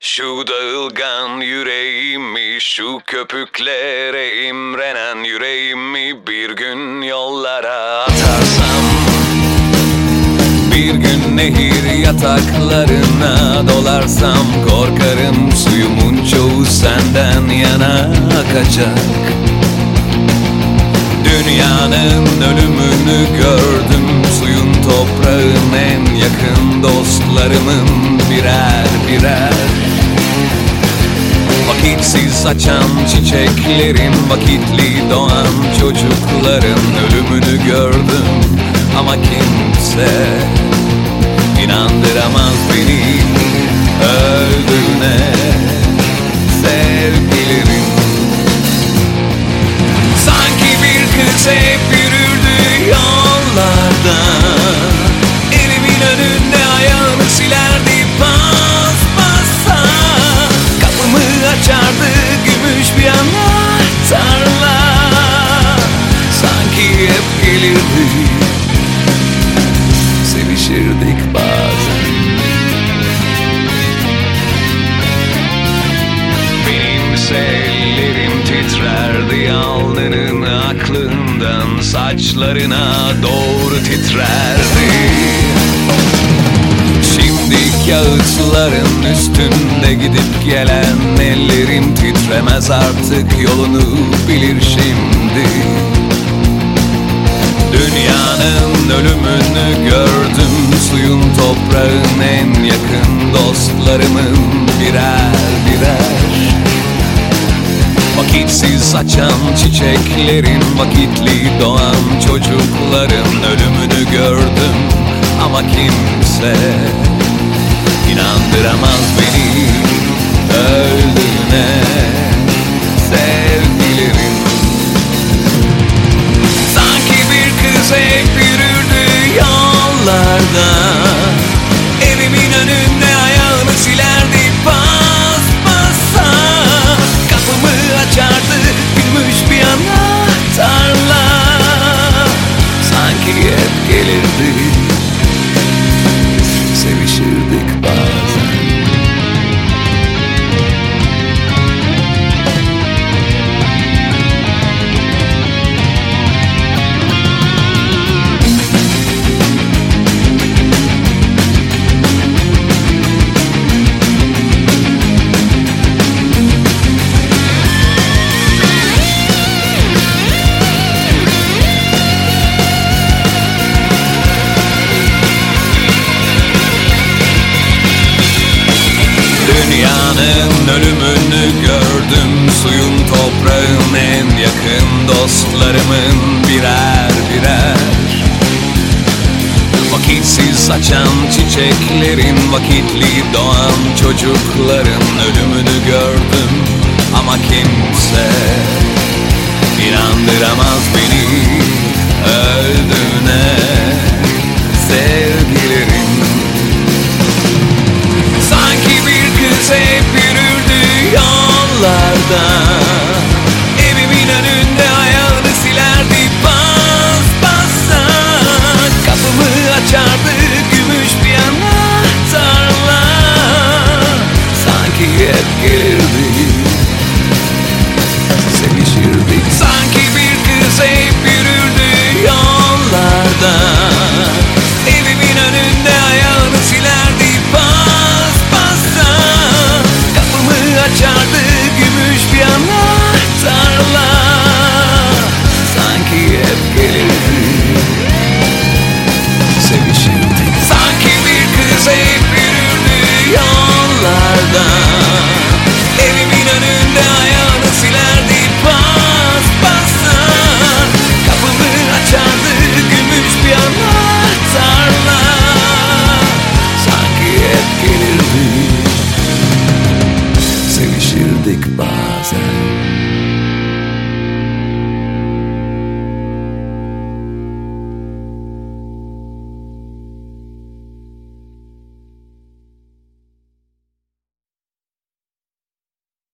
Şu dağılgan yüreğimi, şu köpüklere imrenen yüreğimi bir gün yollara atarsam, bir gün nehir yataklarına dolarsam, korkarım suyumun çoğu senden yana akacak. Dünyanın ölümünü gördüm, suyun toprağın en yakın dostlarımın birer birer. Vakitsiz açan çiçeklerin, vakitli doğan çocukların ölümünü gördüm. Ama kimse inandıramaz beni öldüğüne sevgilimin. Sanki bir kız hep yürürdü yollarda, elimin önünde ayağını silerdi pas pasa. Kapımı açardı gümüş bir anahtarla, sanki hep gelirdi, sevişirdik bazen. Benimse ellerim titrerdi alnının aklından saçlarına doğru titrerdi. Şimdi kağıtların üstünde gidip gelen ellerim titremez artık, yolunu bilir şimdi. Dünyanın ölümünü gördüm, suyun toprağın en yakın dostlarımın birer birer. Vakitsiz açan çiçeklerin, vakitli doğan çocukların ölümünü gördüm. Ama kimse inandıramaz beni öldüğüne sevgilimin. Sanki bir kız hep yürürdü yollarda, evimin önünde ayağını silerdi pas pasa. Kapımı açardı gümüş bir anahtarla, sanki hep gelirdi, sevişirdik bazen. Dünyanın ölümünü gördüm, suyun toprağın en yakın dostlarımın birer birer. Vakitsiz açan çiçeklerin, vakitli doğan çocukların ölümünü gördüm. Ama kimse inandıramaz beni öldüğüne sevgilimin. Sanki bir kız hep yürürdü yollarda, evimin önünde ayağını silerdi pas pasa. Kapımı açardı gümüş bir anahtarla, sanki hep gelir,